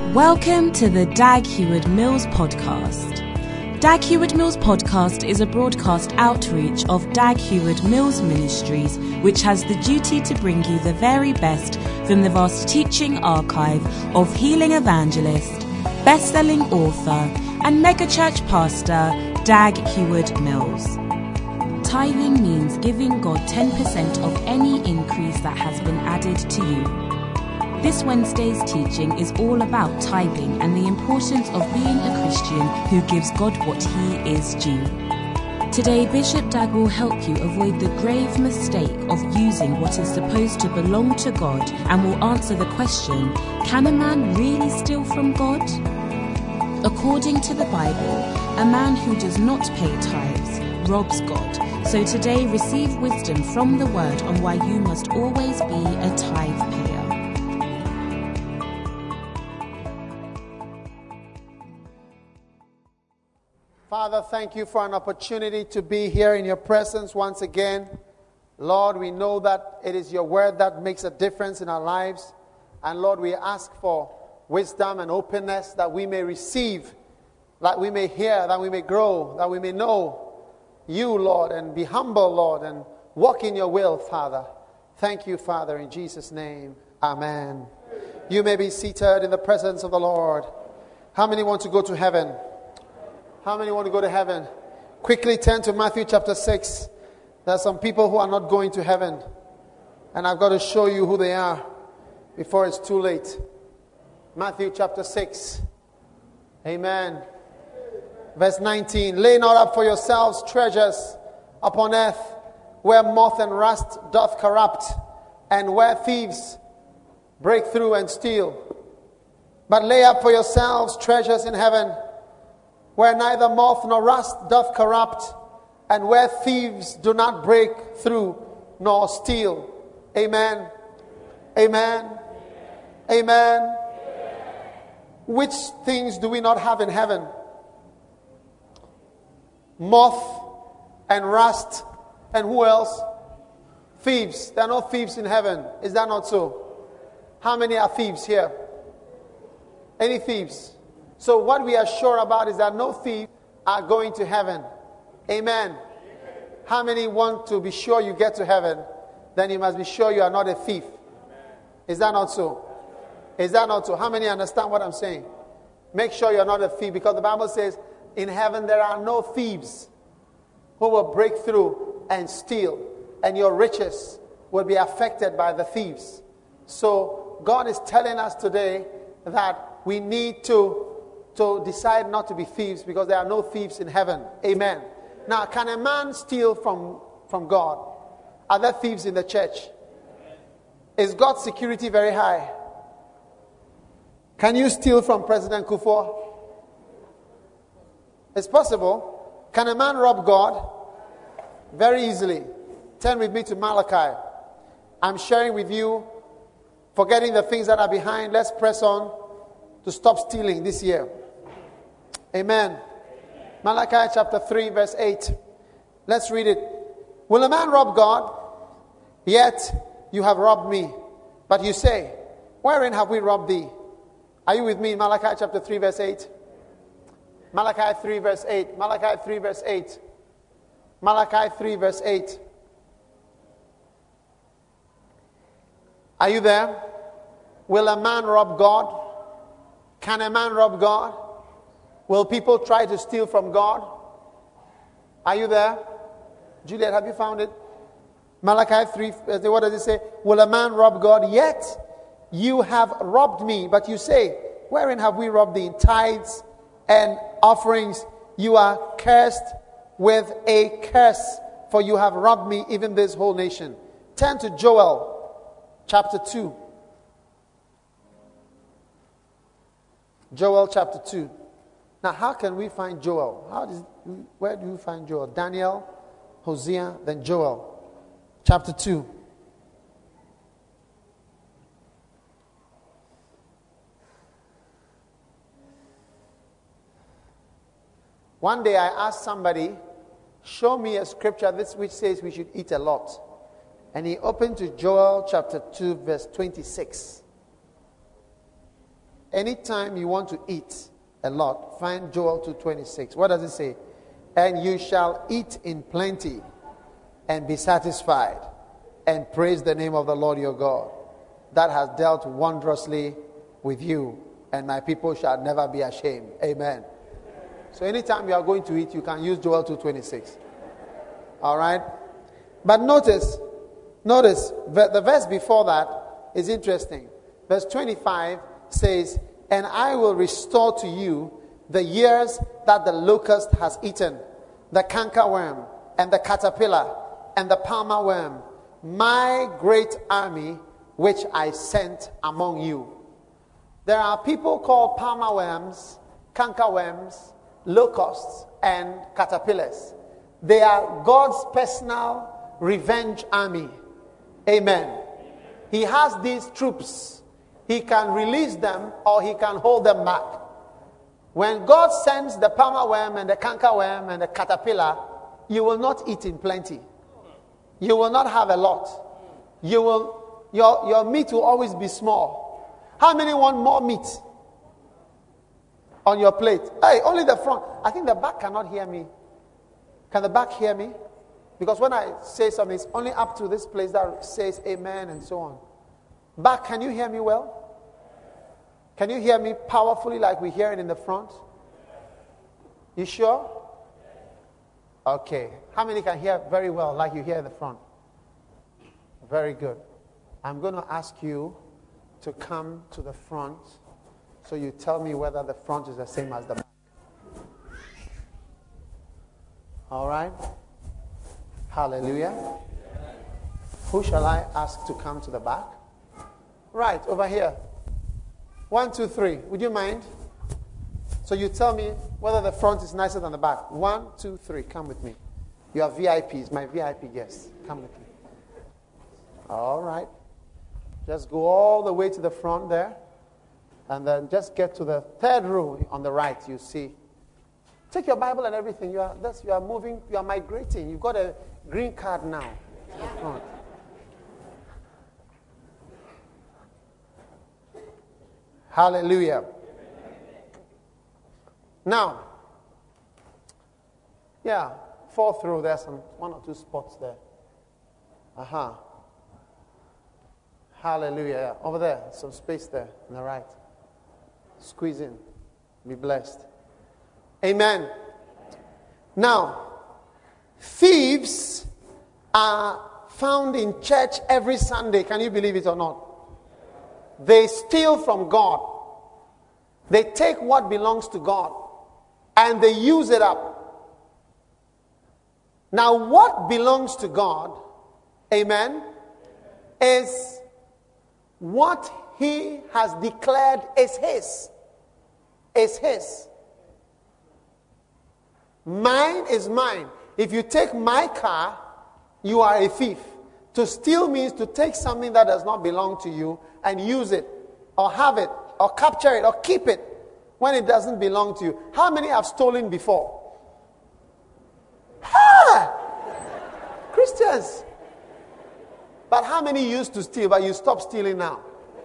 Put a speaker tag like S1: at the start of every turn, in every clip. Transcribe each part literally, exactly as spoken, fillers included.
S1: Welcome to the Dag Heward-Mills podcast. Dag Heward-Mills podcast is a broadcast outreach of Dag Heward-Mills Ministries, which has the duty to bring you the very best from the vast teaching archive of healing evangelist, best-selling author, and megachurch pastor Dag Heward-Mills. Tithing means giving God ten percent of any increase that has been added to you. This Wednesday's teaching is all about tithing and the importance of being a Christian who gives God what he is due. Today, Bishop Dag will help you avoid the grave mistake of using what is supposed to belong to God and will answer the question, can a man really steal from God? According to the Bible, a man who does not pay tithes robs God. So today, receive wisdom from the Word on why you must always be a tithe payer.
S2: Father, thank you for an opportunity to be here in your presence once again. Lord, we know that it is your word that makes a difference in our lives. And Lord, we ask for wisdom and openness that we may receive, that we may hear, that we may grow, that we may know you, Lord, and be humble, Lord, and walk in your will, Father. Thank you, Father, in Jesus' name. Amen. You may be seated in the presence of the Lord. How many want to go to heaven? How many want to go to heaven? Quickly turn to Matthew chapter six. There are some people who are not going to heaven. And I've got to show you who they are before it's too late. Matthew chapter six. Amen. Verse nineteen. Lay not up for yourselves treasures upon earth, where moth and rust doth corrupt, and where thieves break through and steal. But lay up for yourselves treasures in heaven, where neither moth nor rust doth corrupt, and where thieves do not break through nor steal. Amen. Amen. Amen. Amen. Which things do we not have in heaven? Moth and rust, and who else? Thieves. There are no thieves in heaven. Is that not so? How many are thieves here? Any thieves? So what we are sure about is that no thieves are going to heaven. Amen. Amen. How many want to be sure you get to heaven? Then you must be sure you are not a thief. Amen. Is that not so? Is that not so? How many understand what I'm saying? Make sure you're not a thief, because the Bible says in heaven there are no thieves who will break through and steal, and your riches will be affected by the thieves. So God is telling us today that we need to So decide not to be thieves, because there are no thieves in heaven. Amen. Now, can a man steal from, from God? Are there thieves in the church? Is God's security very high? Can you steal from President Kufuor? It's possible. Can a man rob God? Very easily. Turn with me to Malachi. I'm sharing with you, forgetting the things that are behind. Let's press on to stop stealing this year. Amen. Amen. Malachi chapter three verse eight. Let's read it. Will a man rob God? Yet you have robbed me. But you say, wherein have we robbed thee? Are you with me in Malachi chapter three verse eight? Malachi three verse eight. Malachi three verse eight. Malachi three verse eight. Are you there? Will a man rob God? Can a man rob God? Will people try to steal from God? Are you there? Juliet, have you found it? Malachi three, what does it say? Will a man rob God? Yet you have robbed me. But you say, wherein have we robbed thee? In tithes and offerings. You are cursed with a curse, for you have robbed me, even this whole nation. Turn to Joel chapter two. Joel chapter two. Now, how can we find Joel? How does, where do you find Joel? Daniel, Hosea, then Joel. Chapter two. One day I asked somebody, show me a scripture this which says we should eat a lot. And he opened to Joel chapter two, verse twenty-six. anytime you want to eat a lot, find Joel two twenty-six. What does it say? And you shall eat in plenty and be satisfied and praise the name of the Lord your God that has dealt wondrously with you, and my people shall never be ashamed. Amen. So anytime you are going to eat, you can use Joel two twenty-six. All right? But notice, notice, the verse before that is interesting. Verse twenty-five says, and I will restore to you the years that the locust has eaten, the cankerworm and the caterpillar and the palmer worm, my great army which I sent among you. There are people called palmer worms, cankerworms, locusts, and caterpillars. They are God's personal revenge army. Amen. He has these troops. He can release them or he can hold them back. When God sends the palmer worm and the cankerworm and the caterpillar, you will not eat in plenty. You will not have a lot. You will, your, your meat will always be small. How many want more meat on your plate? Hey, only the front. I think the back cannot hear me. Can the back hear me? Because when I say something, it's only up to this place that says amen and so on. Back, can you hear me well? Can you hear me powerfully like we hear it in the front? You sure? Okay. How many can hear very well like you hear in the front? Very good. I'm going to ask you to come to the front so you tell me whether the front is the same as the back. All right? Hallelujah. Who shall I ask to come to the back? Right, over here. One, two, three. Would you mind? So you tell me whether the front is nicer than the back. One, two, three. Come with me. You are V I Ps, my V I P guests. Come with me. All right. Just go all the way to the front there. And then just get to the third row on the right, you see. Take your Bible and everything. You are, that's, you are moving, you are migrating. You've got a green card now. Front. Hallelujah. Now, yeah, fourth row, there's some one or two spots there. Uh-huh. Hallelujah. Over there, some space there on the right. Squeeze in. Be blessed. Amen. Now, thieves are found in church every Sunday. Can you believe it or not? They steal from God. They take what belongs to God and they use it up. Now, what belongs to God, amen, is what He has declared is His. Is His. Mine is mine. If you take my car, you are a thief. To steal means to take something that does not belong to you and use it, or have it, or capture it, or keep it when it doesn't belong to you. How many have stolen before? Ah! Christians. But how many used to steal, but you stop stealing now?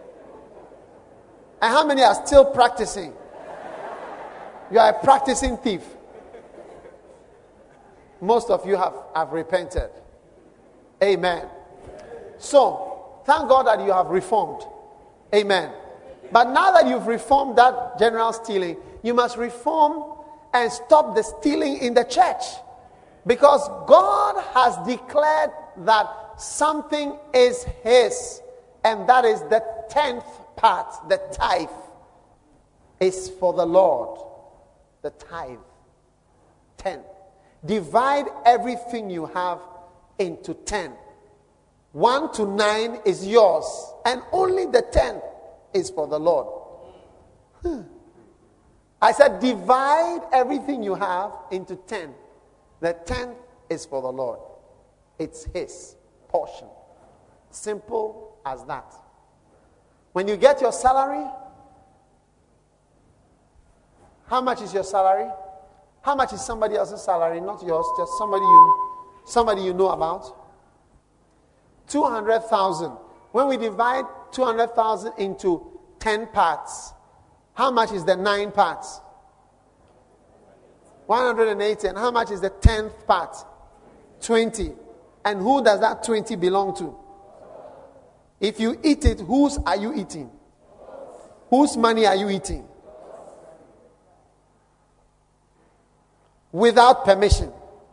S2: And how many are still practicing? You are a practicing thief. Most of you have, have repented. Amen. So, thank God that you have reformed. Amen. But now that you've reformed that general stealing, you must reform and stop the stealing in the church. Because God has declared that something is His. And that is the tenth part, the tithe, is for the Lord. The tithe. Ten. Divide everything you have into ten. One to nine is yours, and only the tenth is for the Lord. Hmm. I said, divide everything you have into ten. The tenth is for the Lord. It's His portion. Simple as that. When you get your salary, how much is your salary? How much is somebody else's salary? Not yours, just somebody you, somebody you know about. two hundred thousand. When we divide two hundred thousand into ten parts, How much is the nine parts? one hundred eighty. And how much is the tenth part? twenty. And who does that twenty belong to? If you eat it, whose are you eating? Whose money are you eating? Without permission.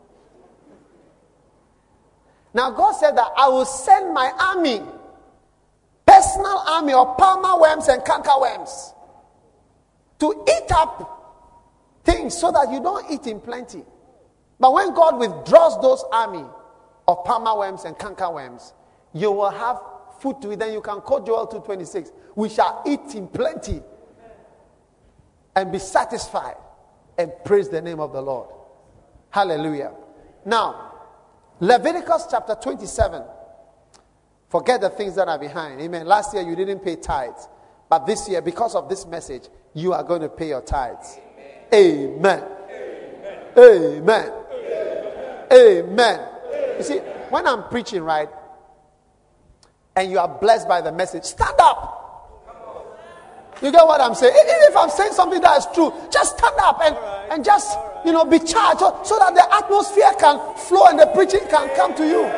S2: Now God said that I will send my army, personal army of palmer worms and canker worms, to eat up things so that you don't eat in plenty. But when God withdraws those army of palmer worms and canker worms, you will have food to eat. Then you can quote Joel two twenty-six. We shall eat in plenty and be satisfied and praise the name of the Lord. Hallelujah. Now, Leviticus chapter twenty-seven. Forget the things that are behind. Amen. Last year you didn't pay tithes. But this year, because of this message, you are going to pay your tithes. Amen. Amen. Amen. Amen. Amen. You see, when I'm preaching, right, and you are blessed by the message, stand up. You get what I'm saying? Even if I'm saying something that is true, just stand up and, and just, you know, be charged so, so that the atmosphere can flow and the preaching can come to you.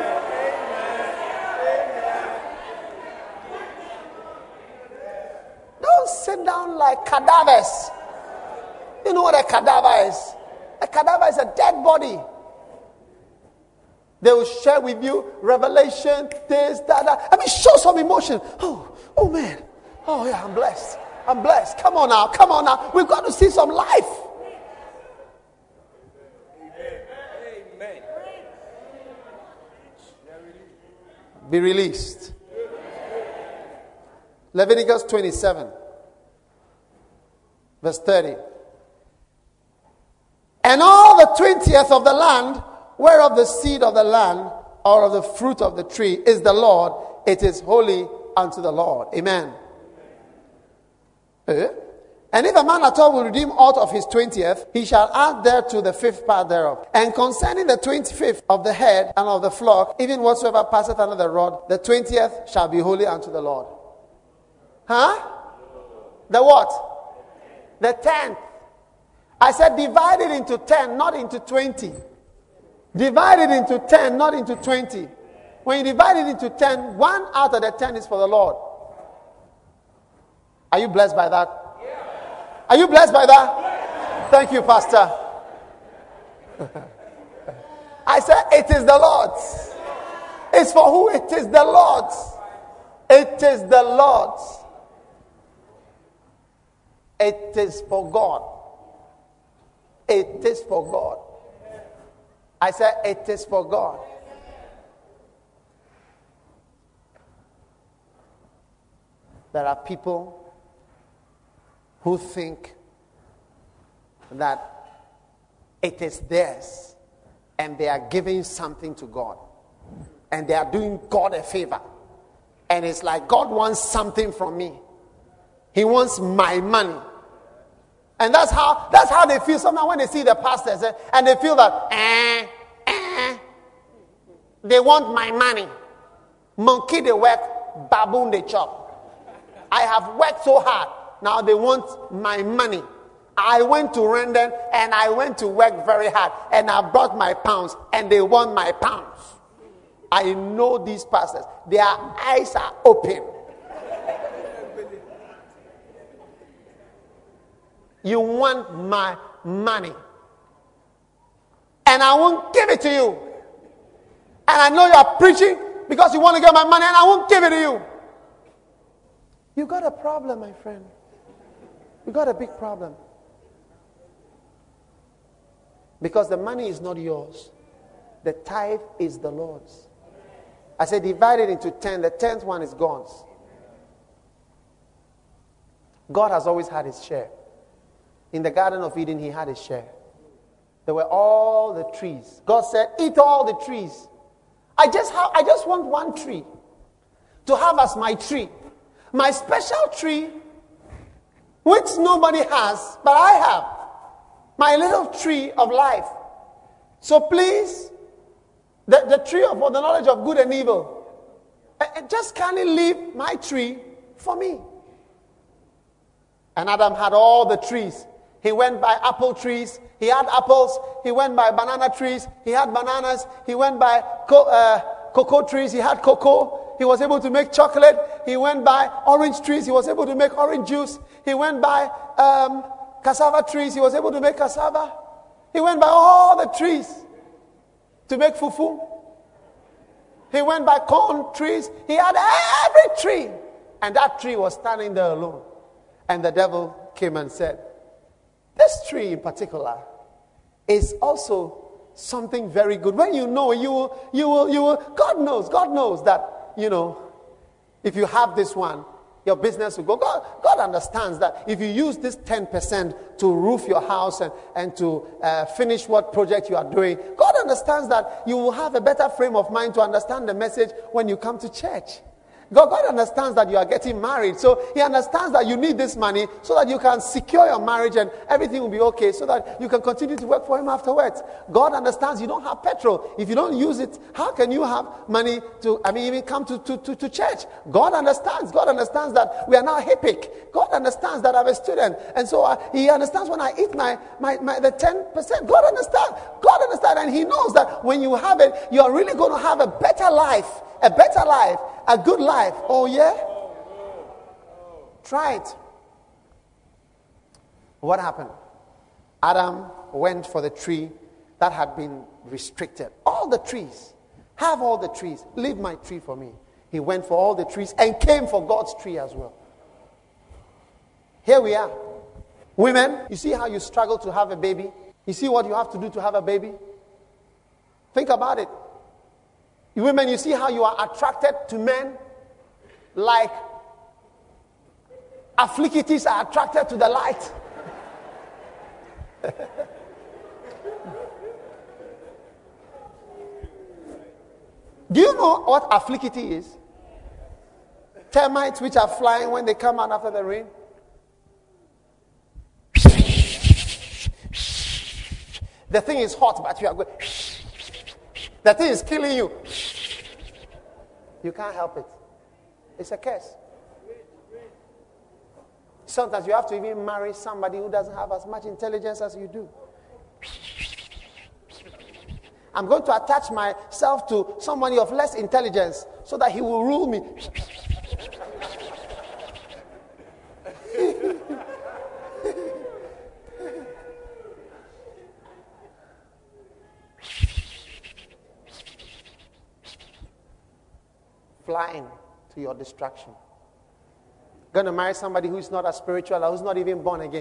S2: Don't sit down like cadavers. You know what a cadaver is? A cadaver is a dead body. They will share with you revelation, this, that, that. I mean, show some emotion. Oh, oh man. Oh yeah, I'm blessed. I'm blessed. Come on now, come on now. We've got to see some life. Amen. Be released. Leviticus twenty-seven, verse thirty. And all the twentieth of the land, whereof the seed of the land, or of the fruit of the tree, is the Lord, it is holy unto the Lord. Amen. Eh? And if a man at all will redeem aught of his twentieth, he shall add thereto the fifth part thereof. And concerning the twenty-fifth of the head and of the flock, even whatsoever passeth under the rod, the twentieth shall be holy unto the Lord. Huh? The what? The tenth. I said divide it into ten, not into twenty. Divide it into ten, not into twenty. When you divide it into ten, one out of the ten is for the Lord. Are you blessed by that? Yeah. Are you blessed by that? Yeah. Thank you, Pastor. I said it is the Lord's. It's for who? It is the Lord's. It is the Lord's. It is for God. It is for God. I said it is for God. There are people who think that it is theirs and they are giving something to God and they are doing God a favor, and it's like God wants something from me. He wants my money. And that's how that's how they feel sometimes when they see the pastors, eh, and they feel that eh, eh, they want my money. Monkey they work, baboon they chop. I have worked so hard. Now they want my money. I went to Rendon and I went to work very hard and I brought my pounds and they want my pounds. I know these pastors. Their eyes are open. You want my money. And I won't give it to you. And I know you are preaching because you want to get my money and I won't give it to you. You got a problem, my friend. You got a big problem. Because the money is not yours. The tithe is the Lord's. I said divide it into ten. The tenth one is God's. God has always had his share. In the Garden of Eden, he had his share. There were all the trees. God said, eat all the trees. I just have, I just want one tree to have as my tree. My special tree, which nobody has, but I have. My little tree of life. So please, the, the tree of the knowledge of good and evil, I, I just kindly leave my tree for me. And Adam had all the trees. He went by apple trees. He had apples. He went by banana trees. He had bananas. He went by co- uh, cocoa trees. He had cocoa. He was able to make chocolate. He went by orange trees. He was able to make orange juice. He went by um, cassava trees. He was able to make cassava. He went by all the trees to make fufu. He went by corn trees. He had every tree. And that tree was standing there alone. And the devil came and said, this tree in particular is also something very good. When you know, you will, you will, you will, God knows, God knows that, you know, if you have this one, your business will go. God, God understands that if you use this ten percent to roof your house and, and to uh, finish what project you are doing, God understands that you will have a better frame of mind to understand the message when you come to church. God, God understands that you are getting married. So he understands that you need this money so that you can secure your marriage and everything will be okay so that you can continue to work for him afterwards. God understands you don't have petrol. If you don't use it, how can you have money to, I mean, even come to, to, to, to church? God understands. God understands that we are now HIPIC. God understands that I'm a student. And so uh, he understands when I eat my, my, my the ten percent. God understands. God understands. And he knows that when you have it, you are really going to have a better life. A better life, a good life. Oh, yeah? Try it. What happened? Adam went for the tree that had been restricted. All the trees. Have all the trees. Leave my tree for me. He went for all the trees and came for God's tree as well. Here we are. Women, you see how you struggle to have a baby? You see what you have to do to have a baby? Think about it. You women, you see how you are attracted to men like afflictivities are attracted to the light. Do you know what afflictivity is? Termites which are flying when they come out after the rain. The thing is hot, but you are going. The thing is killing you. You can't help it. It's a curse. Sometimes you have to even marry somebody who doesn't have as much intelligence as you do. I'm going to attach myself to somebody of less intelligence so that he will rule me. Flying to your distraction. Going to marry somebody who's not as spiritual or who's not even born again.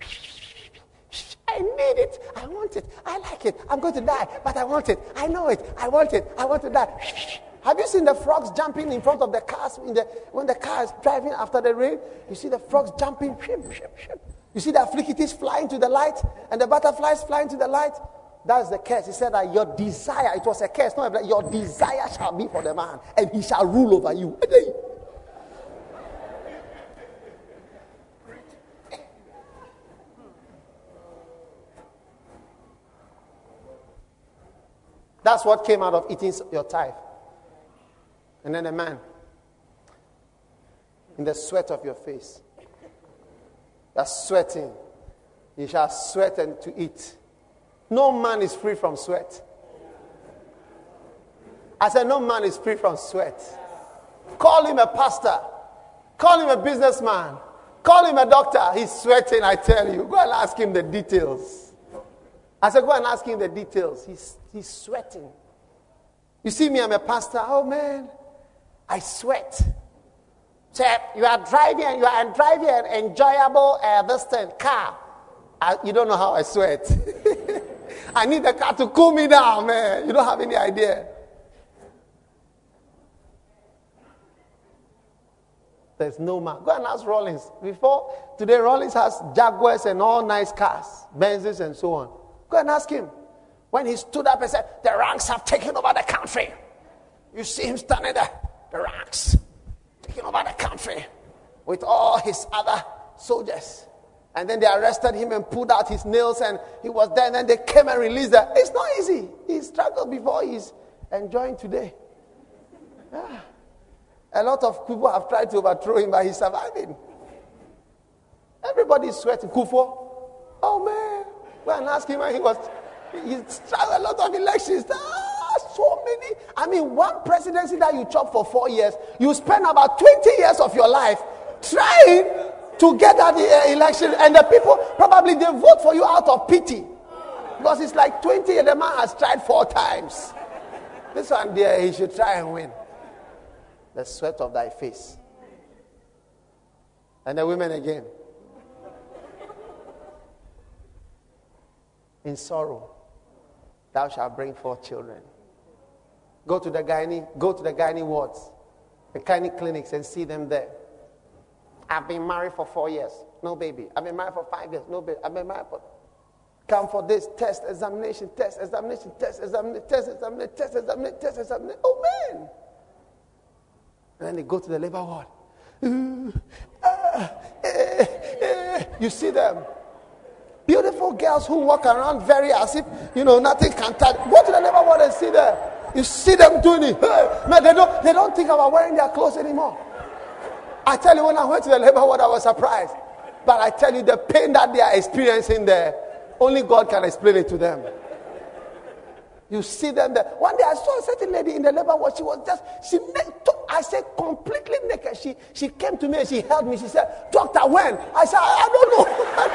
S2: I need it. I want it. I like it. I'm going to die, but I want it. I know it. I want it. I want to die. Have you seen the frogs jumping in front of the cars in the, when the car is driving after the rain? You see the frogs jumping. You see the afflictivities flying to the light and the butterflies flying to the light. That's the curse. He said that your desire, it was a curse, not a, your desire shall be for the man, and he shall rule over you. That's what came out of eating your tithe. And then a man, in the sweat of your face, you're sweating. You shall sweat and to eat. No man is free from sweat. I said, no man is free from sweat. Call him a pastor. Call him a businessman. Call him a doctor. He's sweating, I tell you. Go and ask him the details. I said, go and ask him the details. He's, he's sweating. You see me, I'm a pastor. Oh, man, I sweat. So you are driving, you are driving an enjoyable uh, this thing, car. I, you don't know how I sweat. I need the car to cool me down, man. You don't have any idea. There's no man. Go and ask Rollins. Before, today Rollins has Jaguars and all nice cars, Benzes and so on. Go and ask him. When he stood up and said, the ranks have taken over the country. You see him standing there. The ranks taking over the country with all his other soldiers. And then they arrested him and pulled out his nails and he was there. And then they came and released that. It's not easy. He struggled before. He's enjoying today. Yeah. A lot of people have tried to overthrow him, but he's surviving. Everybody everybody is sweating. Kufo. Oh man. Go and ask him when he was, he tried a lot of elections. Ah, so many. I mean, one presidency that you chop for four years, you spend about twenty years of your life trying to get that uh, election, and the people probably they vote for you out of pity. Because it's like twenty years, the man has tried four times. This one there, he should try and win. The sweat of thy face. And the women again. In sorrow, thou shalt bring forth children. Go to the gynae, go to the gynae wards, the gynae clinics, and see them there. I've been married for four years, no baby. I've been married for five years, no baby. I've been married for... Come for this test, examination, test, examination, test, examination, test, examination, test, examination, test, examination. Oh, man. And then they go to the labor ward. Uh, uh, uh, uh. You see them. Beautiful girls who walk around very as if, you know, nothing can touch. Go to the labor ward and see them. You see them doing it. Hey, man, they don't, they don't think about wearing their clothes anymore. I tell you, when I went to the labor ward, I was surprised. But I tell you, the pain that they are experiencing there, only God can explain it to them. You see them there. One day I saw a certain lady in the labor ward. She was just, she I said completely naked. She she came to me and she held me. She said, "Doctor, when?" I said, I, I don't know.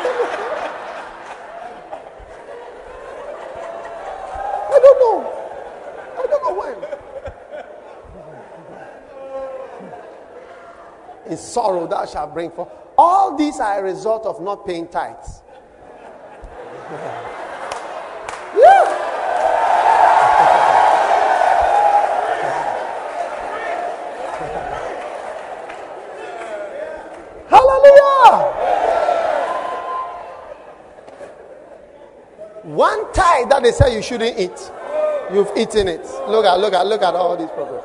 S2: I don't know. I don't know when. In sorrow thou shalt bring forth. All these are a result of not paying tithes. Yeah. Hallelujah. One tithe that they say you shouldn't eat, you've eaten it. Look at, look at, look at all these problems.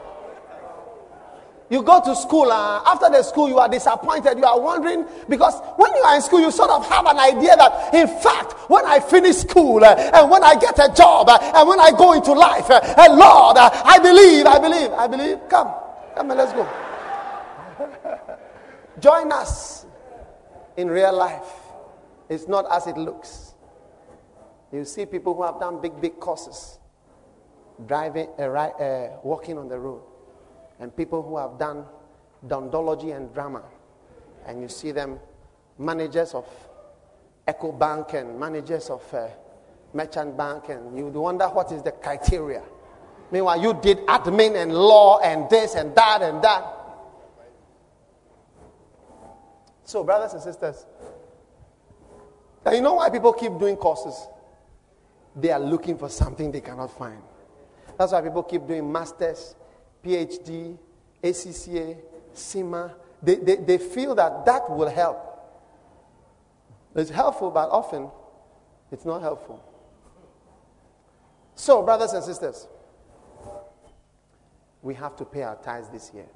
S2: You go to school, uh, after the school you are disappointed, you are wondering, because when you are in school you sort of have an idea that, in fact, when I finish school uh, and when I get a job uh, and when I go into life, uh, and Lord, uh, I believe, I believe, I believe, come, come and let's go. Join us in real life. It's not as it looks. You see people who have done big, big courses, driving, uh, uh, walking on the road. And people who have done dondology and drama. And you see them managers of Echo Bank and managers of uh, Merchant Bank. And you wonder what is the criteria. Meanwhile, you did admin and law and this and that and that. So, brothers and sisters, and you know why people keep doing courses? They are looking for something they cannot find. That's why people keep doing masters, PhD, A C C A, SEMA. They, they, they feel that that will help. It's helpful, but often it's not helpful. So, brothers and sisters, we have to pay our tithes this year.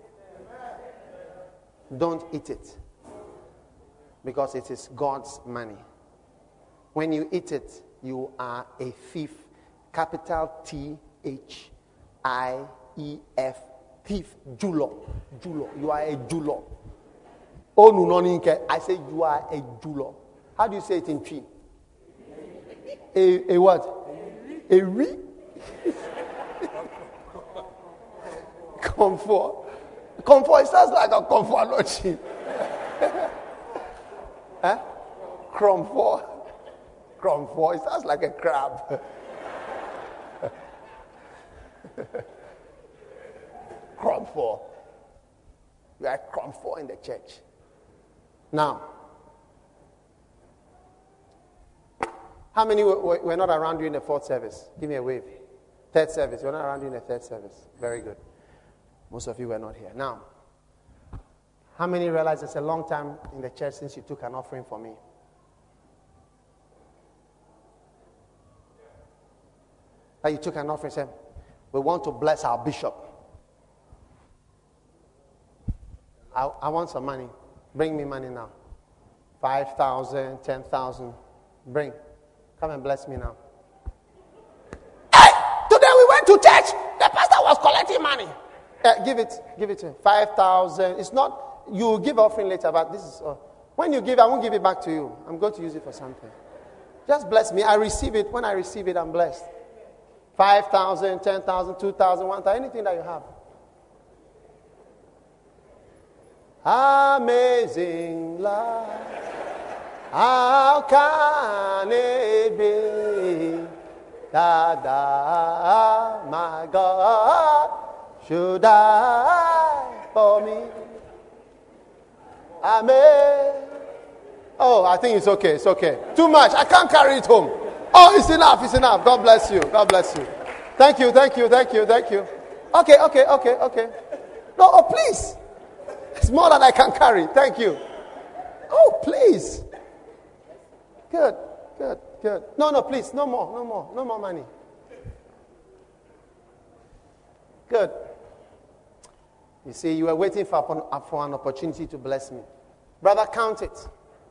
S2: Don't eat it, because it is God's money. When you eat it, you are a thief. Capital T H I E F, thief, julo, julo. You are a julo. Oh no, no, no, I say you are a julo. How do you say it in Twi? A, a what? A re? Comfort. Comfort, it sounds like a comfort, not cheap. Huh? Cromfort. Cromfort, it sounds like a crab. Cromfort. You are cromfort in the church. Now, how many were, were not around you in the fourth service? Give me a wave. Third service. We're not around you in the third service. Very good. Most of you were not here. Now, how many realize it's a long time in the church since you took an offering for me? That you took an offering and said, we want to bless our bishop. I, I want some money. Bring me money now. Five thousand, ten thousand. Bring. Come and bless me now. Hey! Today we went to church. The pastor was collecting money. Uh, give it. Give it to him. Five thousand. It's not, you give offering later, but this is, uh, When you give, I won't give it back to you. I'm going to use it for something. Just bless me. I receive it. When I receive it, I'm blessed. five thousand, ten thousand, two thousand, one thousand, anything that you have. Amazing love. How can it be that thou, my God, should die for me? Amen. Oh, I think it's okay. It's okay. Too much. I can't carry it home. Oh, it's enough. It's enough. God bless you. God bless you. Thank you. Thank you. Thank you. Thank you. Okay. Okay. Okay. Okay. No. Oh, please. It's more than I can carry. Thank you. Oh, please. Good. Good. Good. No. No. Please. No more. No more. No more money. Good. You see, you were waiting for, for an opportunity to bless me. Brother, count it.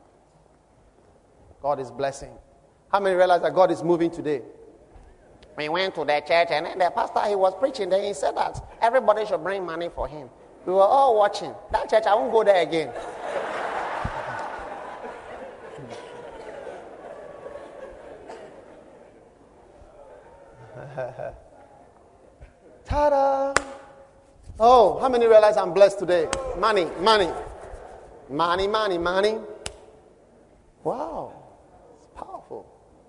S2: God is blessing. How many realize that God is moving today? We went to the church and the pastor, he was preaching there. He said that everybody should bring money for him. We were all watching. That church, I won't go there again. Ta-da! Oh, how many realize I'm blessed today? Money, money. Money, money, money. Wow. It's powerful.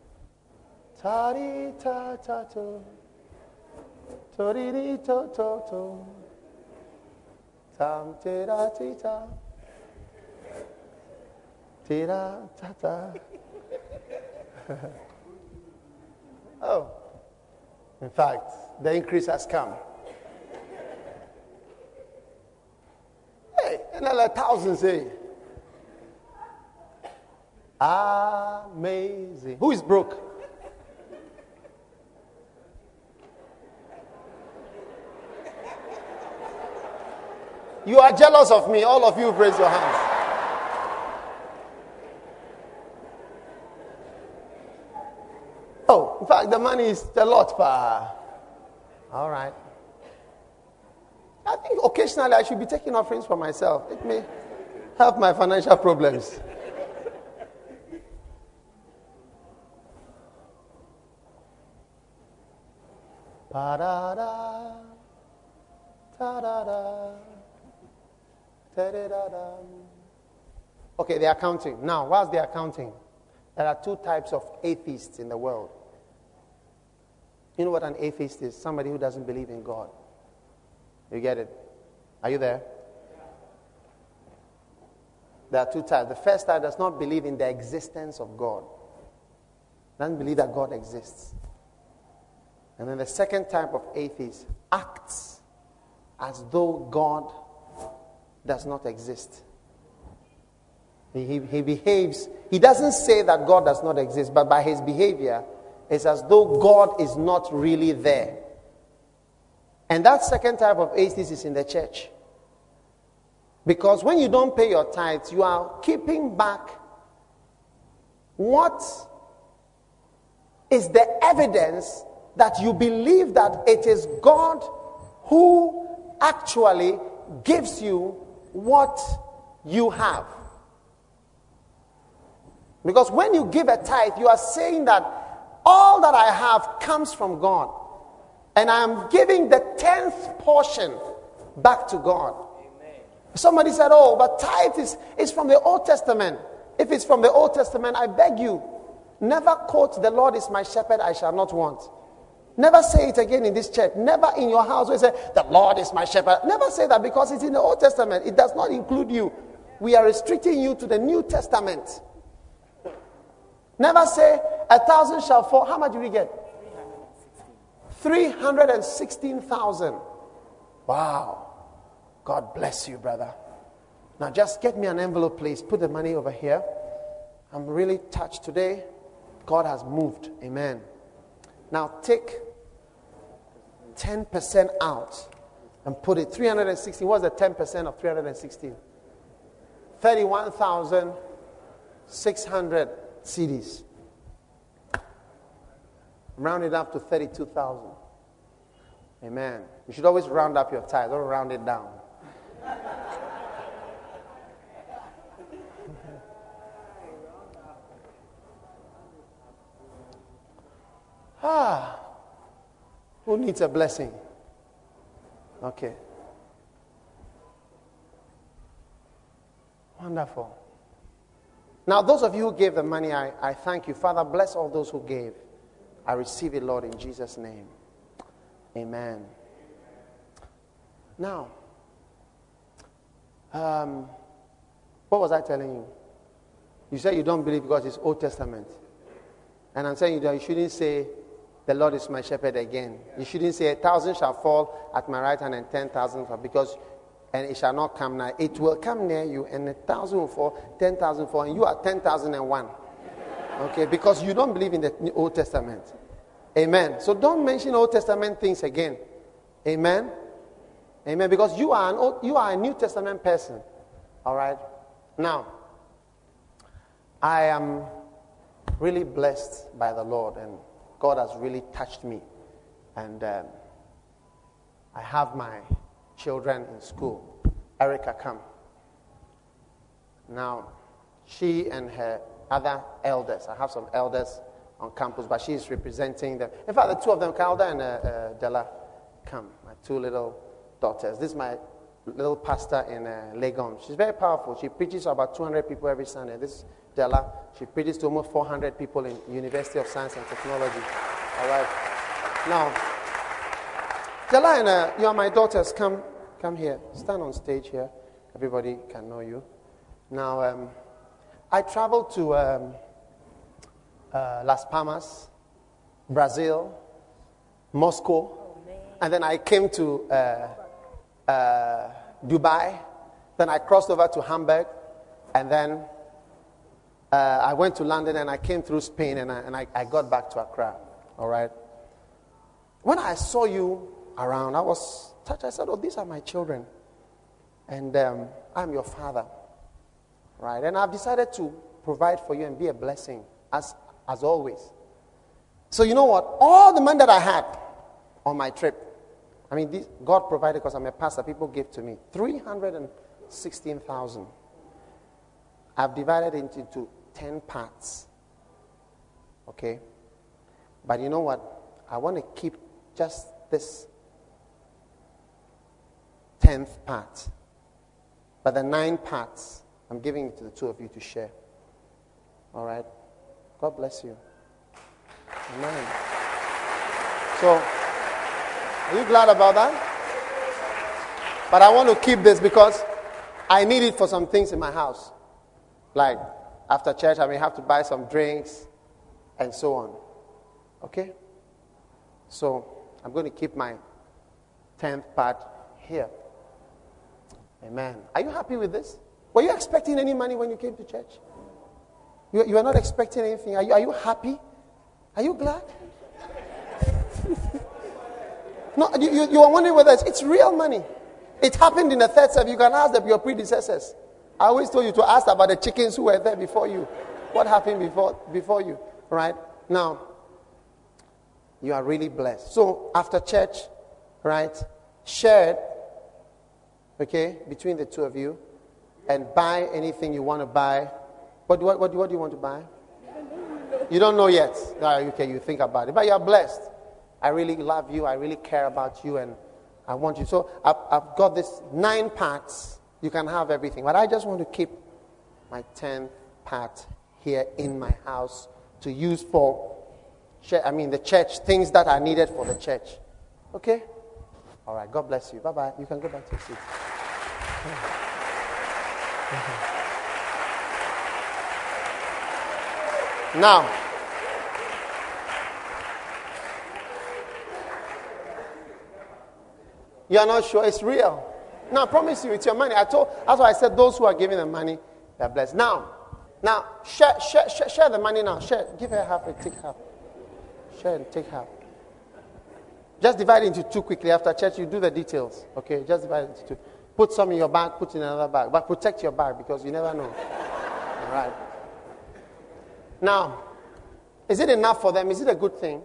S2: Ta-di-ta-ta-to. To-di-di-to-to-to. Tam-ti-da-ti-ta. Ti-da-ta-ta. Oh. In fact, the increase has come. Hey, another thousand say. Amazing. Who is broke? You are jealous of me. All of you raise your hands. Oh, in fact, the money is a lot. Pa. All right. I think occasionally I should be taking offerings for myself. It may help my financial problems. Pa-da-da, ta-da-da, ta-da-da-da. Okay, they are counting. Now, whilst they are counting, there are two types of atheists in the world. You know what an atheist is? Somebody who doesn't believe in God. You get it? Are you there? There are two types. The first type does not believe in the existence of God. Doesn't believe that God exists. And then the second type of atheist acts as though God does not exist. He, he, he behaves, he doesn't say that God does not exist, but by his behavior, it's as though God is not really there. And that second type of atheist is in the church. Because when you don't pay your tithes, you are keeping back what is the evidence that you believe that it is God who actually gives you what you have. Because when you give a tithe, you are saying that all that I have comes from God. And I am giving the tenth portion back to God. Amen. Somebody said, oh, but tithe is, is from the Old Testament. If it's from the Old Testament, I beg you, never quote, the Lord is my shepherd, I shall not want. Never say it again in this church. Never in your house where you say, the Lord is my shepherd. Never say that because it's in the Old Testament. It does not include you. We are restricting you to the New Testament. Never say, a thousand shall fall. How much do we get? three hundred sixteen thousand. Wow. God bless you, brother. Now just get me an envelope, please. Put the money over here. I'm really touched today. God has moved. Amen. Now take ten percent out and put it. three hundred sixteen. What's the ten percent of three hundred sixteen? thirty-one thousand six hundred C Ds. Round it up to thirty-two thousand. Amen. You should always round up your tithe, don't round it down. Ah, who needs a blessing? Okay. Wonderful. Now, those of you who gave the money, I, I thank you. Father, bless all those who gave. I receive it, Lord, in Jesus' name. Amen. Now, um, what was I telling you? You said you don't believe because it's Old Testament. And I'm saying that you shouldn't say, the Lord is my shepherd again. You shouldn't say, a thousand shall fall at my right hand and ten thousand fall, because, and it shall not come nigh. It will come near you, and a thousand will fall, ten thousand fall, and you are ten thousand and one. Okay, because you don't believe in the Old Testament. Amen. So don't mention Old Testament things again. Amen. Amen. Because you are an old, you are a New Testament person. All right. Now, I am really blessed by the Lord, and God has really touched me. And um, I have my children in school. Erica, come. Now, she and her other elders, I have some elders on campus, but she is representing them. In fact, the two of them, Calda and uh, uh, Della, come. My two little daughters. This is my little pastor in uh, Legon. She's very powerful. She preaches to about two hundred people every Sunday. This is Della. She preaches to almost four hundred people in University of Science and Technology. All right. Now, Della and uh, you are my daughters. Come, come here. Stand on stage here. Everybody can know you. Now, um, I traveled to um, uh, Las Palmas, Brazil, Moscow, and then I came to uh, uh, Dubai. Then I crossed over to Hamburg, and then uh, I went to London, and I came through Spain, and I, and I, I got back to Accra. All right. When I saw you around, I was touched. I said, "Oh, these are my children, and um, I'm your father." Right, and I've decided to provide for you and be a blessing, as as always. So you know what? All the money that I had on my trip, I mean, this, God provided because I'm a pastor. People give to me three hundred and sixteen thousand. I've divided it into ten parts. Okay, but you know what? I want to keep just this tenth part, but the nine parts, I'm giving it to the two of you to share. All right? God bless you. Amen. So, are you glad about that? But I want to keep this because I need it for some things in my house. Like, after church, I may have to buy some drinks and so on. Okay? So, I'm going to keep my tenth part here. Amen. Are you happy with this? Were you expecting any money when you came to church? You, you are not expecting anything. Are you, are you happy? Are you glad? No, you, you, you are wondering whether it's, it's real money. It happened in the third service. You can ask them, your predecessors. I always told you to ask about the chickens who were there before you. What happened before, before you? Right? Now, you are really blessed. So, after church, right, share it, okay, between the two of you. And buy anything you want to buy. What, what, what, what do you want to buy? You don't know yet. Ah, okay, you think about it. But you are blessed. I really love you. I really care about you. And I want you. So I've, I've got this nine parts. You can have everything. But I just want to keep my tenth part here in my house to use for, I mean, the church. Things that are needed for the church. Okay? All right. God bless you. Bye-bye. You can go back to your seat. Now, you are not sure it's real. No, I promise you, it's your money. I told. That's why I said those who are giving the money, they're blessed. Now, now, share, share, share, share the money now. Share. Give her half and take half. Share and take half. Just divide it into two quickly. After church, you do the details. Okay, just divide it into two. Put some in your bag, put in another bag. But protect your bag because you never know. All right. Now, is it enough for them? Is it a good thing?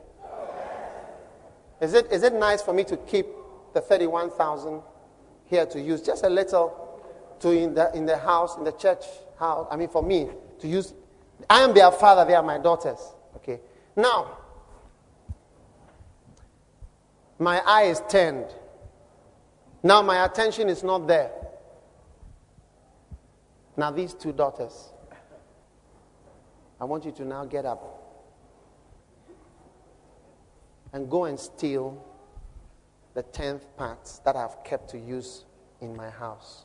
S2: Is it is it nice for me to keep the thirty-one thousand here to use just a little to in the in the house, in the church house? I mean, for me to use. I am their father. They are my daughters. Okay. Now, My eye is turned. Now my attention is not there. Now these two daughters, I want you to now get up and go and steal the tenth parts that I've kept to use in my house.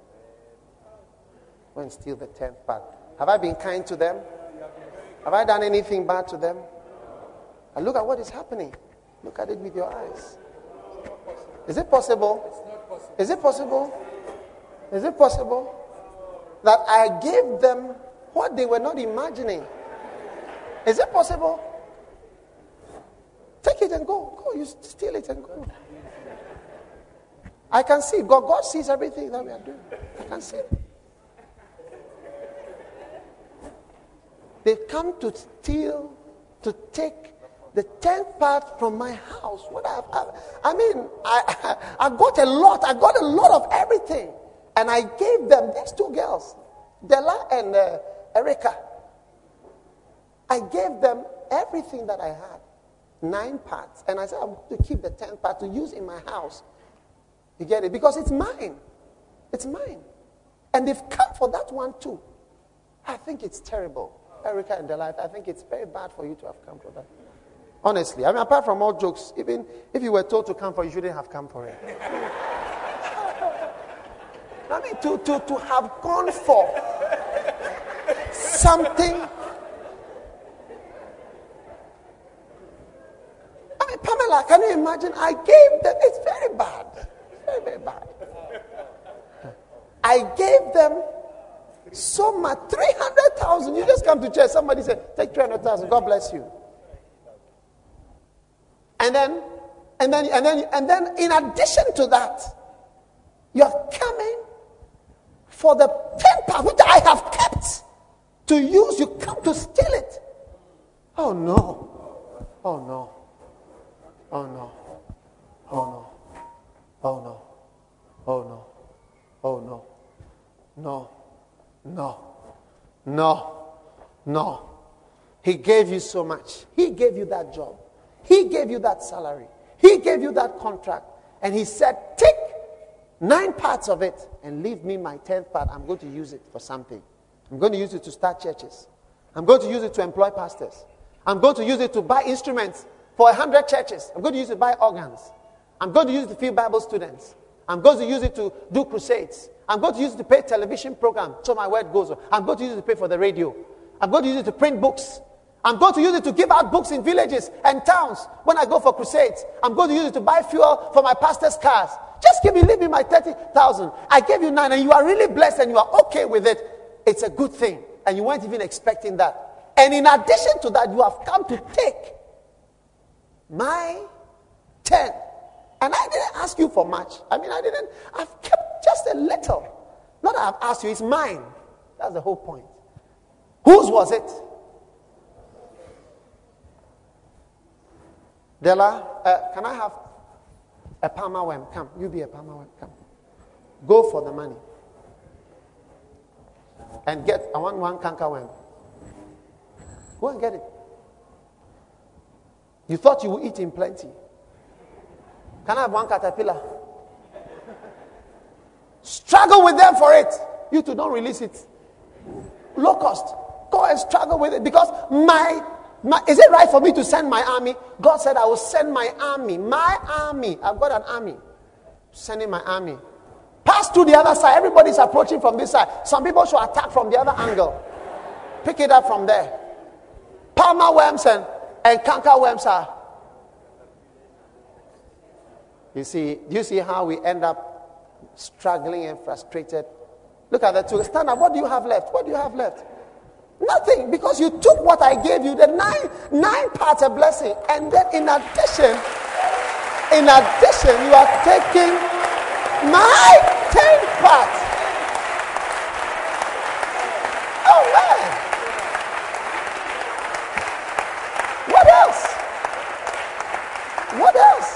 S2: Go and steal the tenth part. Have I been kind to them? Have I done anything bad to them? And look at what is happening. Look at it with your eyes. Is it possible? Is it possible? Is it possible that I gave them what they were not imagining? Is it possible? Take it and go. Go, you steal it and go. I can see. God, God sees everything that we are doing. I can see it. They come to steal, to take the tenth part from my house. What I, I, I mean, I, I got a lot. I got a lot of everything, and I gave them these two girls, Della and uh, Erica. I gave them everything that I had, nine parts, and I said I want to keep the tenth part to use in my house. You get it? Because it's mine. It's mine, and they've come for that one too. I think it's terrible, Erica and Della. I think it's very bad for you to have come for that. Honestly, I mean, apart from all jokes, even if you were told to come for it, you shouldn't have come for it. I mean, to, to, to have gone for something. I mean, Pamela, can you imagine? I gave them, it's very bad. It's very, very bad. I gave them so much, three hundred thousand. You just come to church, somebody said, take three hundred thousand, God bless you. And then, and then, and then, and then, in addition to that, you're coming for the pen pad which I have kept to use. You come to steal it. Oh no! Oh no! Oh no! Oh no! Oh no! Oh no! Oh no! No! No! No! No! He gave you so much. He gave you that job. He gave you that salary. He gave you that contract. And he said, take nine parts of it and leave me my tenth part. I'm going to use it for something. I'm going to use it to start churches. I'm going to use it to employ pastors. I'm going to use it to buy instruments for a hundred churches. I'm going to use it to buy organs. I'm going to use it to feed Bible students. I'm going to use it to do crusades. I'm going to use it to pay television program. So my word goes on. I'm going to use it to pay for the radio. I'm going to use it to print books. I'm going to use it to give out books in villages and towns when I go for crusades. I'm going to use it to buy fuel for my pastor's cars. Just give me, leave me my thirty thousand. I gave you nine and you are really blessed and you are okay with it. It's a good thing. And you weren't even expecting that. And in addition to that, you have come to take my ten. And I didn't ask you for much. I mean, I didn't. I've kept just a little. Not that I've asked you, it's mine. That's the whole point. Whose was it? Della, uh, can I have a Palmer worm? Come, you be a Palmer worm. Come. Go for the money. And get, I want one canker worm. Go and get it. You thought you would eat in plenty. Can I have one caterpillar? Struggle with them for it. You two don't release it. Locust. Go and struggle with it. Because my, my, is it right for me to send my army? God said I will send my army. My army. I've got an army. Sending my army. Pass to the other side. Everybody's approaching from this side. Some people should attack from the other angle. Pick it up from there. Palmer worms and, and canker worms are. You see, do you see how we end up struggling and frustrated? Look at the two. Stand up. What do you have left? What do you have left? Nothing, because you took what I gave you, the nine nine parts of blessing, and then in addition, in addition, you are taking my ten parts. Oh man! What else? What else?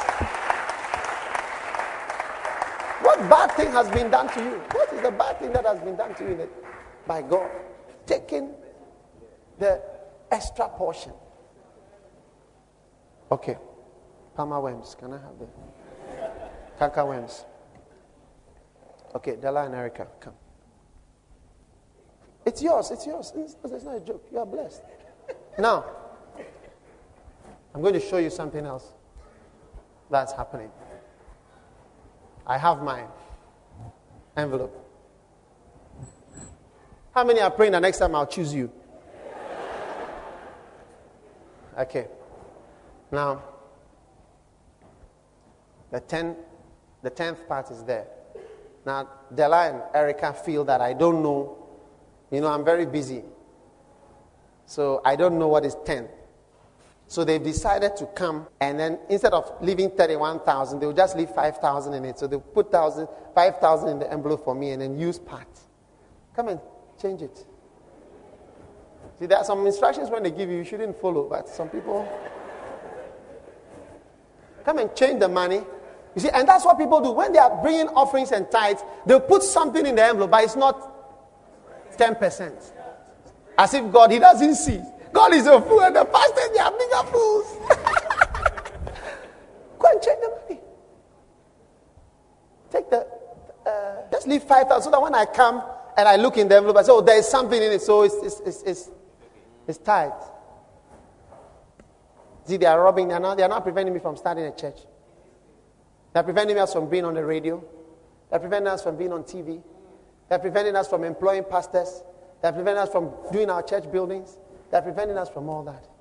S2: What bad thing has been done to you? What is the bad thing that has been done to you by God? Taking the extra portion. Okay. Palmer worms. Can I have the Kaka worms? Okay, Della and Erica, come. It's yours. It's yours. It's, it's not a joke. You are blessed. Now, I'm going to show you something else that's happening. I have my envelope. How many are praying the next time I'll choose you? Okay. Now, the ten, the tenth part is there. Now, Della and Erica feel that I don't know. You know, I'm very busy. So I don't know what is ten. So they've decided to come, and then instead of leaving thirty-one thousand, they'll just leave five thousand in it. So they'll put five thousand in the envelope for me and then use part. Come and change it. See, there are some instructions when they give you, you shouldn't follow, but some people... Come and change the money. You see, and that's what people do. When they are bringing offerings and tithes, they'll put something in the envelope, but it's not ten percent. As if God, he doesn't see. God is a fool, and the pastors, they are bigger fools. Go and change the money. Take the, uh, just leave five thousand, so that when I come and I look in the envelope, I say, oh, there is something in it, so it's, it's, it's, it's, it's tight. See, they are robbing, they are, not, they are not preventing me from starting a church. They are preventing us from being on the radio. They are preventing us from being on T V. They are preventing us from employing pastors. They are preventing us from doing our church buildings. They are preventing us from all that.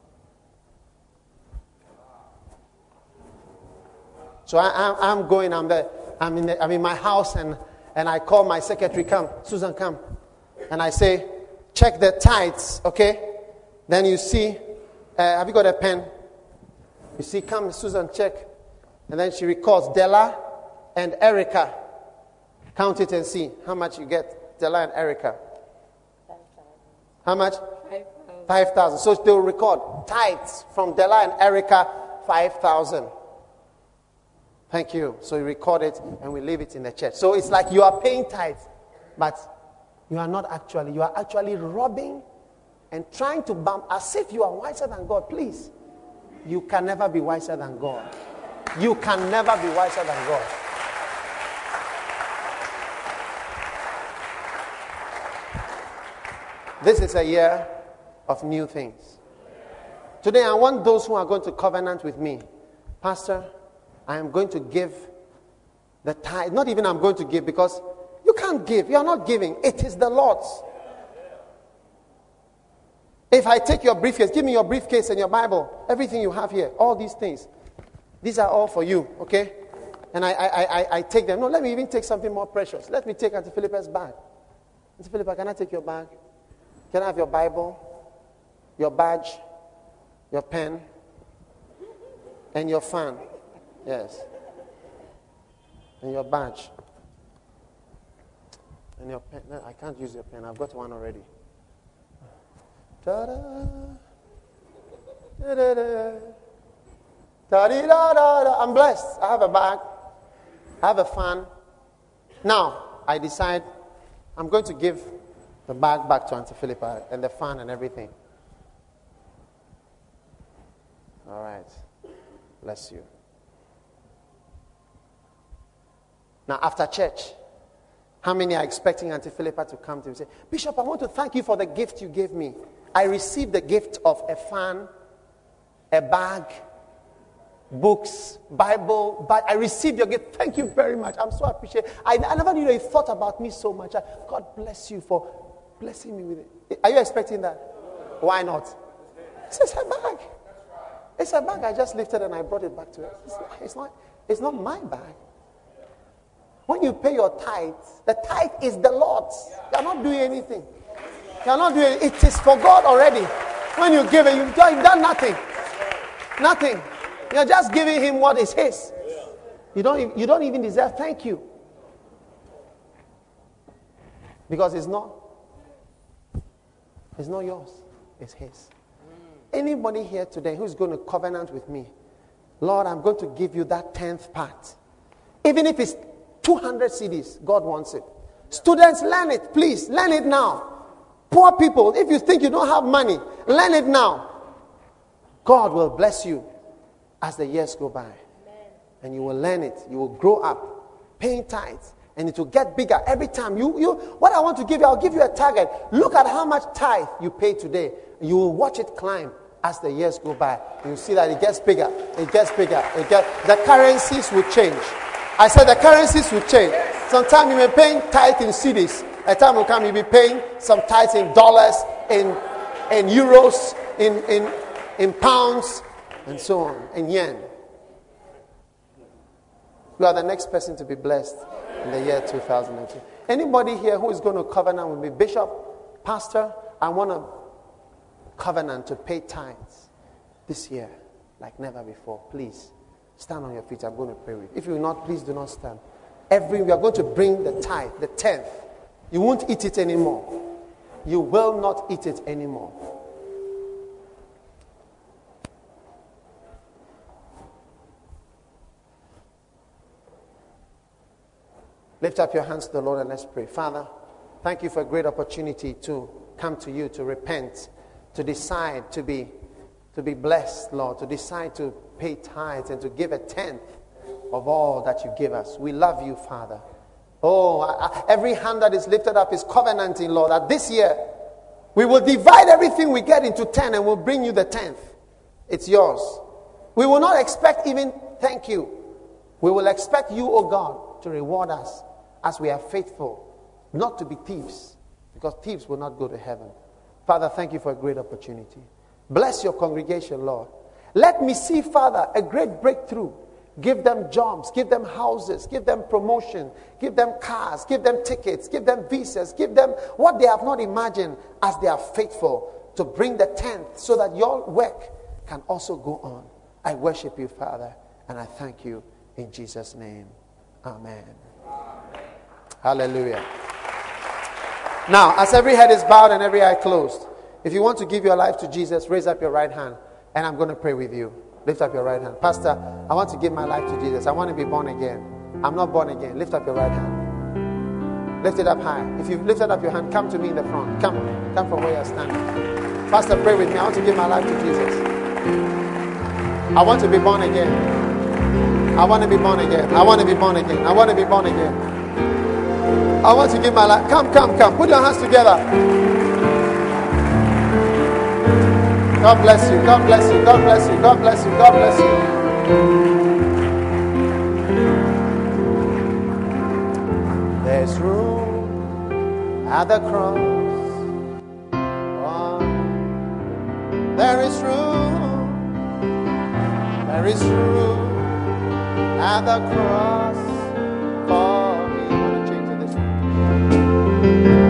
S2: So I, I, I'm going, I'm there, I'm in, the, I'm in my house, and, and I call my secretary, come, Susan, come. And I say, check the tithes, okay? Then you see, uh, have you got a pen? You see, come, Susan, check. And then she records Della and Erica. Count it and see how much you get, Della and Erica. How much? five thousand. So they'll record tithes from Della and Erica, five thousand. Thank you. So we record it and we leave it in the church. So it's like you are paying tithes, but you are not actually. You are actually robbing and trying to bump as if you are wiser than God. Please. You can never be wiser than God. You can never be wiser than God. This is a year of new things. Today, I want those who are going to covenant with me. Pastor, I am going to give the tithe. Not even I'm going to give, because you can't give. You are not giving. It is the Lord's. If I take your briefcase, give me your briefcase and your Bible, everything you have here, all these things. These are all for you, okay? And I, I, I, I take them. No, let me even take something more precious. Let me take Auntie Philippa's bag. Auntie Philippa, can I take your bag? Can I have your Bible, your badge, your pen, and your fan? Yes. And your badge. And your pen. No, I can't use your pen. I've got one already. Ta-da. Da-da-da. Ta-di-da-da-da. I'm blessed. I have a bag. I have a fan. Now, I decide I'm going to give the bag back to Auntie Philippa and the fan and everything. All right. Bless you. Now, after church, how many are expecting Auntie Philippa to come to me and say, Bishop, I want to thank you for the gift you gave me. I received the gift of a fan, a bag, books, Bible, but I received your gift. Thank you very much. I'm so appreciative. I, I never knew you thought about me so much. God bless you for blessing me with it. Are you expecting that? Why not? It's a bag. It's a bag I just lifted and I brought it back to her. It's not, it's not, it's not my bag. When you pay your tithe, the tithe is the Lord's. You are not doing anything. You are not doing it. It is for God already. When you give it, you've done, you've done nothing. Nothing. You're just giving him what is his. You don't, you don't even deserve thank you. Because it's not, it's not yours. It's his. Anybody here today who's going to covenant with me, Lord, I'm going to give you that tenth part. Even if it's two hundred C Ds, God wants it. Students, learn it, please. Learn it now. Poor people, if you think you don't have money, learn it now. God will bless you as the years go by. And you will learn it. You will grow up paying tithes. And it will get bigger every time. You, you, what I want to give you, I'll give you a target. Look at how much tithe you pay today. You will watch it climb as the years go by. You'll see that it gets bigger. It gets bigger. It gets, the currencies will change. I said the currencies will change. Sometimes you may be paying tithe in cedis. A time will come you'll be paying some tithes in dollars, in in euros, in, in, in pounds, and so on, in yen. You are the next person to be blessed in the year two thousand two. Anybody here who is going to covenant with me, Bishop, Pastor, I want to covenant to pay tithes this year like never before. Please stand on your feet. I'm going to pray with you. If you will not, please do not stand. Every we are going to bring the tithe, the tenth. You won't eat it anymore. You will not eat it anymore. Lift up your hands to the Lord and let's pray. Father, thank you for a great opportunity to come to you, to repent, to decide to be to be blessed, Lord, to decide to pay tithes and to give a tenth of all that you give us. We love you, Father. Oh, I, I, every hand that is lifted up is covenanting, Lord, that this year we will divide everything we get into ten and we'll bring you the tenth. It's yours. We will not expect even thank you. We will expect you, oh God, to reward us as we are faithful, not to be thieves, because thieves will not go to heaven. Father, thank you for a great opportunity. Bless your congregation, Lord. Let me see, Father, a great breakthrough. Give them jobs, give them houses, give them promotion, give them cars, give them tickets, give them visas, give them what they have not imagined as they are faithful to bring the tenth so that your work can also go on. I worship you, Father, and I thank you in Jesus' name. Amen. Amen. Hallelujah. Now, as every head is bowed and every eye closed, if you want to give your life to Jesus, raise up your right hand, and I'm going to pray with you. Lift up your right hand. Pastor, I want to give my life to Jesus. I want to be born again. I'm not born again. Lift up your right hand. Lift it up high. If you've lifted up your hand, come to me in the front. Come. Come from where you're standing. Pastor, pray with me. I want to give my life to Jesus. I want to be born again. I want to be born again. I want to be born again. I want to be born again. I want to give my life. Come, come, come. Put your hands together. God bless you. God bless you. God bless you. God bless you. God bless you. There's room at the cross. Oh, there is room. There is room at the cross for me. I want to change to this one.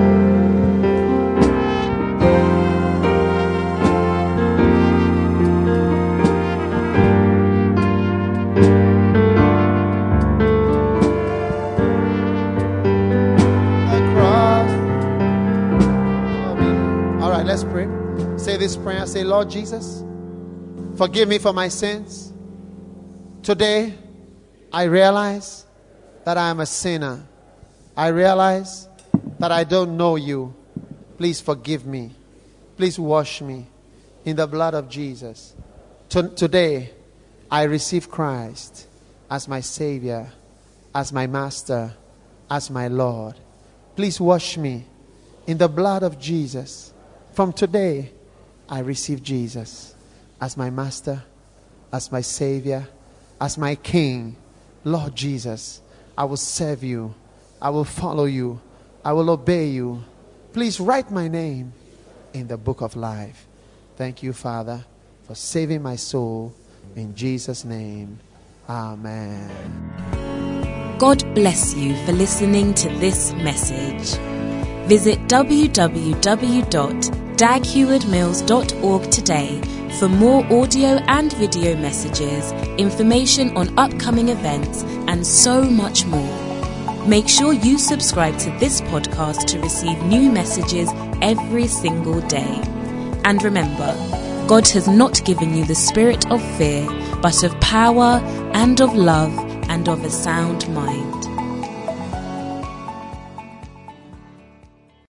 S2: Let's pray. Say this prayer. Say, Lord Jesus, forgive me for my sins. Today, I realize that I am a sinner. I realize that I don't know you. Please forgive me. Please wash me in the blood of Jesus. T- today, I receive Christ as my Savior, as my Master, as my Lord. Please wash me in the blood of Jesus. From today, I receive Jesus as my Master, as my Savior, as my King. Lord Jesus, I will serve you. I will follow you. I will obey you. Please write my name in the book of life. Thank you, Father, for saving my soul. In Jesus' name, amen.
S1: God bless you for listening to this message. Visit w w w dot dag heward mills dot org today for more audio and video messages, information on upcoming events, and so much more. Make sure you subscribe to this podcast to receive new messages every single day. And remember, God has not given you the spirit of fear, but of power and of love and of a sound mind.